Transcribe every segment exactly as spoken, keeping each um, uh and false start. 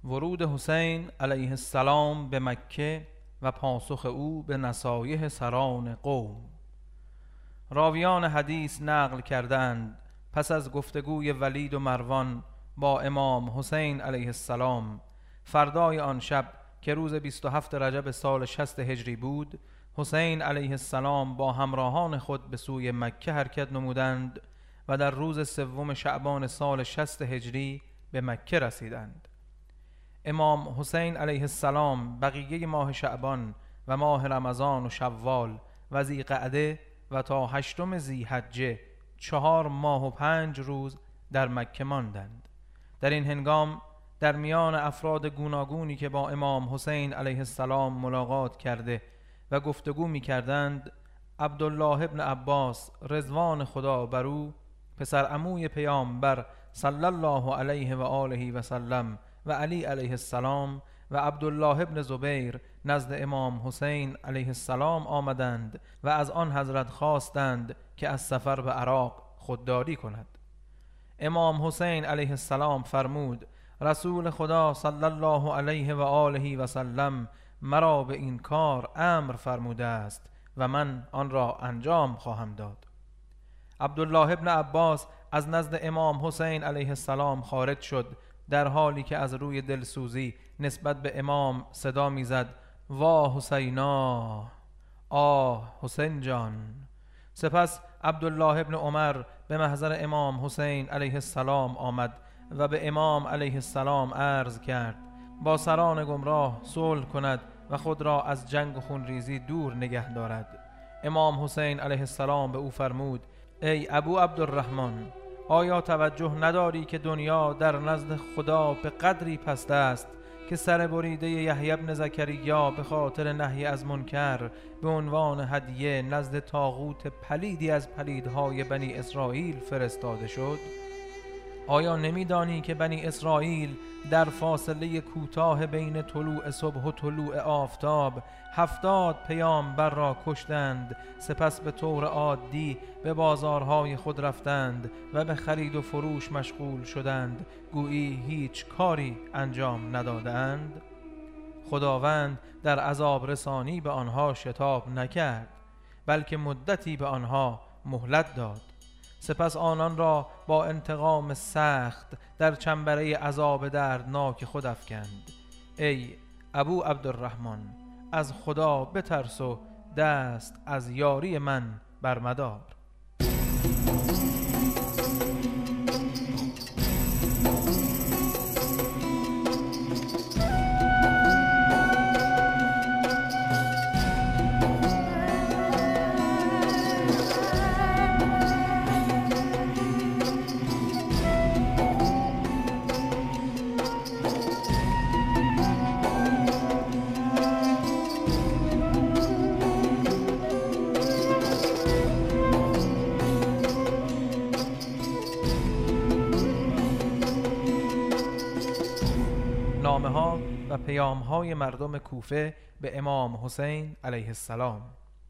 ورود حسین علیه السلام به مکه و پاسخ او به نصایح سران قوم. راویان حدیث نقل کردند پس از گفتگوی ولید و مروان با امام حسین علیه السلام فردای آن شب که روز بیست و هفت رجب سال شصت هجری بود، حسین علیه السلام با همراهان خود به سوی مکه حرکت نمودند و در روز سوم شعبان سال شصت هجری به مکه رسیدند. امام حسین علیه السلام بقیه ماه شعبان و ماه رمضان و شوال و ذی‌قعده و تا هشتم ذی‌حجه چهار ماه و پنج روز در مکه ماندند. در این هنگام در میان افراد گوناگونی که با امام حسین علیه السلام ملاقات کرده و گفتگو می کردند، عبدالله ابن عباس رضوان خدا بر او پسر عموی پیامبر صلی الله علیه و آله و سلم و علی علیه السلام و عبدالله ابن زبیر نزد امام حسین علیه السلام آمدند و از آن حضرت خواستند که از سفر به عراق خودداری کند. امام حسین علیه السلام فرمود رسول خدا صلی الله علیه و آله و سلم مرا به این کار امر فرموده است و من آن را انجام خواهم داد. عبدالله ابن عباس از نزد امام حسین علیه السلام خارج شد در حالی که از روی دلسوزی نسبت به امام صدا میزد وا حسینا، آه حسین جان. سپس عبدالله ابن عمر به محضر امام حسین علیه السلام آمد و به امام علیه السلام عرض کرد با سران گمراه صلح کند و خود را از جنگ و خونریزی دور نگه دارد. امام حسین علیه السلام به او فرمود ای ابو عبدالرحمن، آیا توجه نداری که دنیا در نزد خدا به قدری پست است که سر بریده یحیی بن زکریا به خاطر نهی از منکر به عنوان هدیه نزد طاغوت پلیدی از پلیدهای بنی اسرائیل فرستاده شد؟ آیا نمیدانی که بنی اسرائیل در فاصله کوتاه بین طلوع صبح و طلوع آفتاب هفتاد پیامبر را کشتند، سپس به طور عادی به بازارهای خود رفتند و به خرید و فروش مشغول شدند، گویی هیچ کاری انجام ندادند؟ خداوند در عذاب رسانی به آنها شتاب نکرد، بلکه مدتی به آنها مهلت داد. سپس آنان را با انتقام سخت در چنبره عذاب دردناک خود افکند. ای ابو عبدالرحمن، از خدا بترس و دست از یاری من برمدار. نامه ها و پیام های مردم کوفه به امام حسین علیه السلام.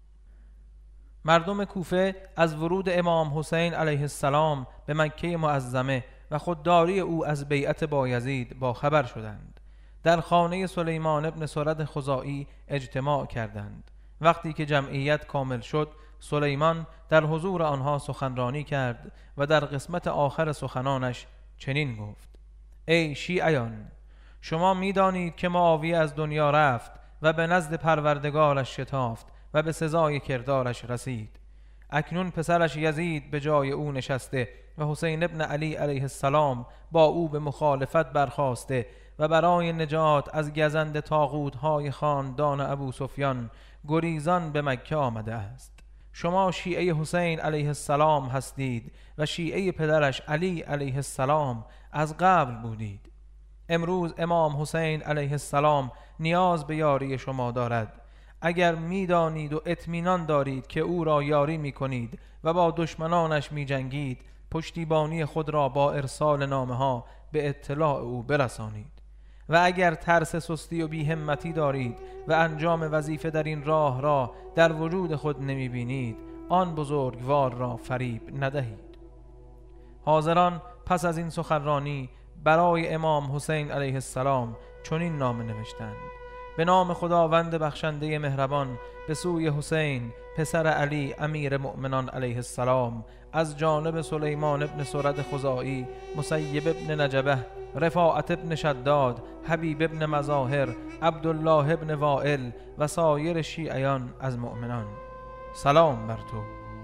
مردم کوفه از ورود امام حسین علیه السلام به مکه معظمه و خودداری او از بیعت بایزید با خبر شدند. در خانه سلیمان ابن سرد خزاعی اجتماع کردند. وقتی که جمعیت کامل شد، سلیمان در حضور آنها سخنرانی کرد و در قسمت آخر سخنانش چنین گفت: ای شیعیان، شما می دانید که معاویه از دنیا رفت و به نزد پروردگارش شتافت و به سزای کردارش رسید. اکنون پسرش یزید به جای او نشسته و حسین ابن علی علیه السلام با او به مخالفت برخاسته و برای نجات از گزند طاغوت‌های خاندان ابو سفیان گریزان به مکه آمده است. شما شیعه حسین علیه السلام هستید و شیعه پدرش علی علیه السلام از قبل بودید. امروز امام حسین علیه السلام نیاز به یاری شما دارد. اگر میدانید و اطمینان دارید که او را یاری می کنید و با دشمنانش می جنگید، پشتیبانی خود را با ارسال نامه ها به اطلاع او برسانید. و اگر ترس سستی و بی‌همتی دارید و انجام وظیفه در این راه را در وجود خود نمی بینید، آن بزرگوار را فریب ندهید. حاضران پس از این سخنرانی برای امام حسین علیه السلام چنین نامه نوشتند: به نام خداوند بخشنده مهربان، به سوی حسین پسر علی امیر مؤمنان علیه السلام، از جانب سلیمان ابن سرد خزاعی، مسیب ابن نجبه، رفاعت ابن شداد، حبیب ابن مظاهر، عبدالله ابن وائل و سایر شیعیان از مؤمنان، سلام بر تو.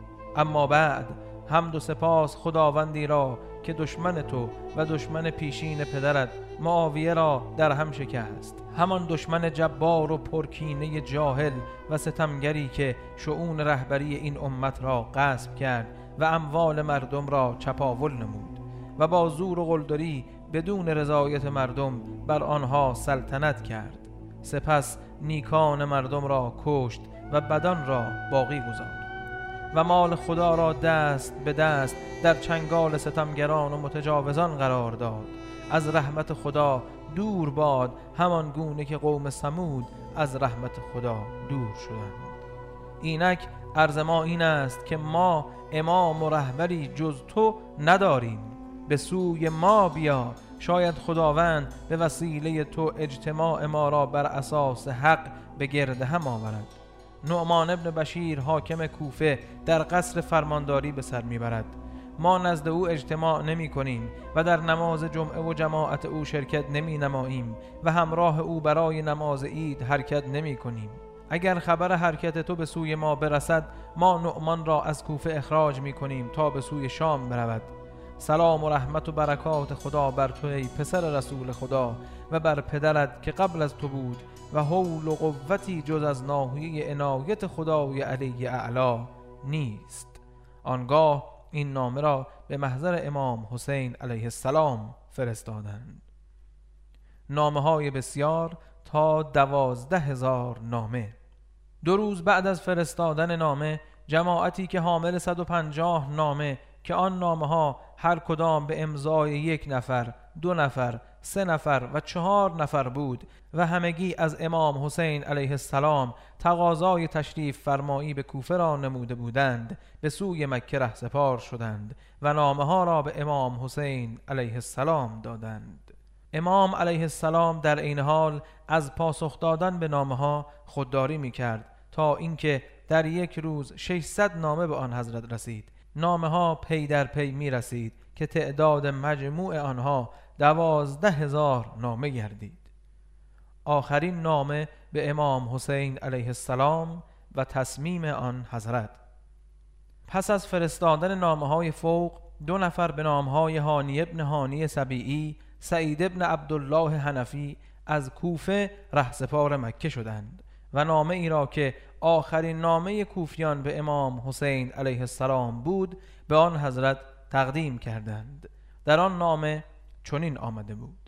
اما بعد، حمد و سپاس خداوندی را که دشمن تو و دشمن پیشین پدرت معاویه را در هم شکست، همان دشمن جبار و پرکینه جاهل و ستمگری که شؤون رهبری این امت را غصب کرد و اموال مردم را چپاول نمود و با زور و قلدری بدون رضایت مردم بر آنها سلطنت کرد. سپس نیکان مردم را کشت و بدان را باقی گذارد و مال خدا را دست به دست در چنگال ستمگران و متجاوزان قرار داد. از رحمت خدا دور باد، همان گونه که قوم ثمود از رحمت خدا دور شدند. اینک عرض ما این است که ما امام و رهبری جز تو نداریم. به سوی ما بیا، شاید خداوند به وسیله تو اجتماع ما را بر اساس حق به گرد هم آورد. نعمان ابن بشیر حاکم کوفه در قصر فرمانداری به سر میبرد. ما نزد او اجتماع نمی کنیم و در نماز جمعه و جماعت او شرکت نمی نماییم و همراه او برای نماز عید حرکت نمی کنیم. اگر خبر حرکت تو به سوی ما برسد، ما نعمان را از کوفه اخراج می کنیم تا به سوی شام برود. سلام و رحمت و برکات خدا بر تو ای پسر رسول خدا و بر پدرت که قبل از تو بود و حول و قوتی جز از ناحیه عنایت خدای علی اعلی نیست. آنگاه این نامه را به محضر امام حسین علیه السلام فرستادند. نامه های بسیار تا دوازده هزار نامه. دو روز بعد از فرستادن نامه، جماعتی که حامل صد و پنجاه نامه که آن نامه ها هر کدام به امضای یک نفر، دو نفر، سه نفر و چهار نفر بود و همگی از امام حسین علیه السلام تقاضای تشریف فرمایی به کوفه را نموده بودند، به سوی مکه رهسپار شدند و نامه ها را به امام حسین علیه السلام دادند. امام علیه السلام در این حال از پاسخ دادن به نامه ها خودداری می کرد تا اینکه در یک روز ششصد نامه به آن حضرت رسید. نامه ها پی در پی می رسید که تعداد مجموع آنها دوازده هزار نامه گردید. آخرین نامه به امام حسین علیه السلام و تصمیم آن حضرت. پس از فرستادن نامه های فوق، دو نفر به نام های هانی ابن هانی سبیعی، سعید ابن عبدالله حنفی از کوفه رهسپار مکه شدند و نامه ای را که آخرین نامه کوفیان به امام حسین علیه السلام بود به آن حضرت تقدیم کردند. در آن نامه چنین آمده بود: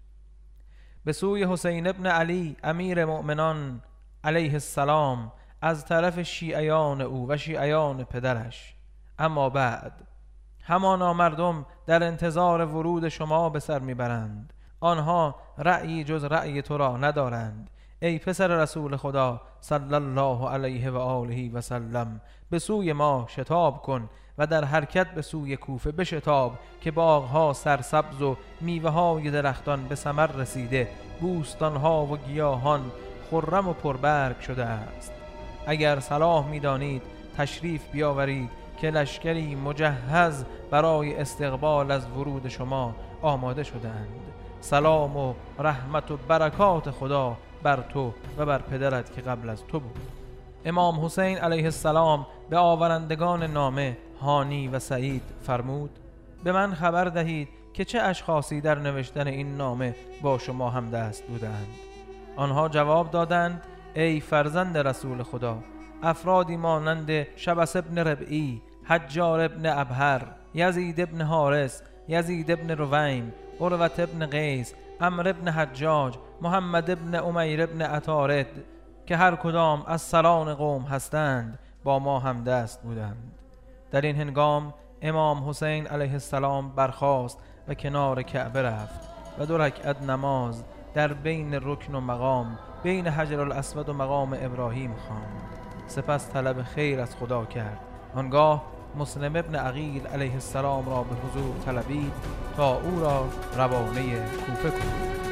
به سوی حسین ابن علی امیر مؤمنان علیه السلام از طرف شیعیان او و شیعیان پدرش. اما بعد، همانا مردم در انتظار ورود شما به سر میبرند. آنها رأیی جز رأی تو را ندارند. ای پسر رسول خدا صلی الله علیه و آله و سلم، به سوی ما شتاب کن و در حرکت به سوی کوفه بشتاب که باغها سرسبز و میوه های درختان به ثمر رسیده، بوستانها و گیاهان خرم و پربرگ شده است. اگر صلاح می‌دانید تشریف بیاورید که لشکری مجهز برای استقبال از ورود شما آماده شدند. سلام و رحمت و برکات خدا بر تو و بر پدرت که قبل از تو بود. امام حسین علیه السلام به آورندگان نامه هانی و سعید فرمود: به من خبر دهید که چه اشخاصی در نوشتن این نامه با شما هم دست بودند. آنها جواب دادند: ای فرزند رسول خدا، افرادی مانند شبس ابن ربعی، حجار ابن ابهر، یزید ابن حارس، یزید ابن رویم، عروت ابن قیس، عمرو ابن حجاج، محمد ابن امیر ابن عطارد که هر کدام از سران قوم هستند با ما هم دست بودند. در این هنگام امام حسین علیه السلام برخاست و کنار کعبه رفت و دو رکعت نماز در بین رکن و مقام، بین حجر الاسود و مقام ابراهیم خواند. سپس طلب خیر از خدا کرد. آنگاه مسلم ابن عقیل علیه السلام را به حضور طلبید تا او را روانه کوفه کنید.